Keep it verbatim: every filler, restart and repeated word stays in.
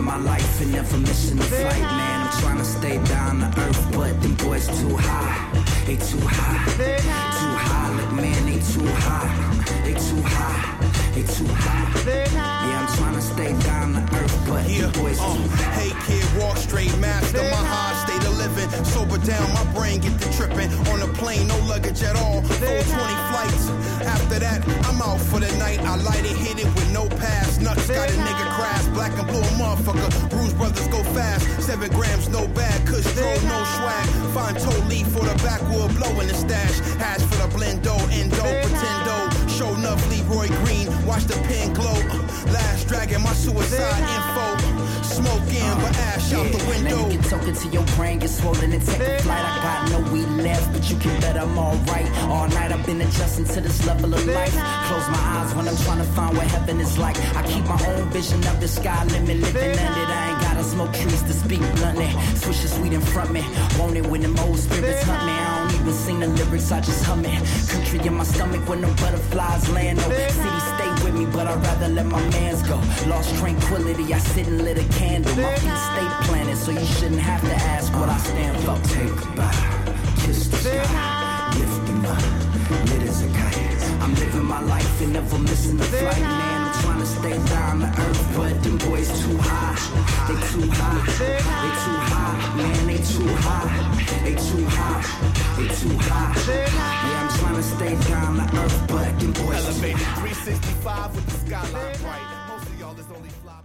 living my life and never missing a flight, man. I'm trying to stay down to earth, but them boys too high. They too high, too high. Look, man, they too high. They too high, they too high. Yeah, I'm trying to stay down to earth, but yeah, them boys uh, too high. Hey kid, walk straight, master my high state of living. Sober down, my brain get to tripping. On a plane, no luggage at all. four twenty flights. After that, I'm out for the night. I light it, hit it with no pass. Nuts got a nigga crash. Black and blue motherfucker. Bruise brothers go fast. Seven grams, no bag. Kush throw, no swag. Find toe leaf for the backwood, blowing the stash. Hash for the blendo, endo, pretendo. Show enough Leroy Green. Watch the pen glow. Last dragon, my suicide info. Smoking, but ash out the window. Now you get talking to your brain, get swollen and take a flight. I got no weed left, but you can bet I'm alright. All night I've been adjusting to this level of life. Close my eyes when I'm trying to find what heaven is like. I keep my own vision of the sky limit, living under it. I ain't gotta smoke trees to speak bluntly. Swish the sweet in front me, want it when them old spirits hunt me. I don't even sing the lyrics, I just hum it. Country in my stomach when the butterflies land. No city stay with me, but I'd rather let my mans go. Lost tranquility, I sit and lit a candle. My feet stay planted, so you shouldn't have to ask what I stand for. Take a bow, kiss the sky, lift them up, lit as a kite. I'm living my life and never missing a flight, man. I'm trying to stay down to earth, but them boys too high. They too high, they too high, man. They too high, they too high, they too high. Yeah, I'm trying to stay down to earth, but them boys elevated too high. three sixty-five with the skyline bright. Most of y'all is only fly.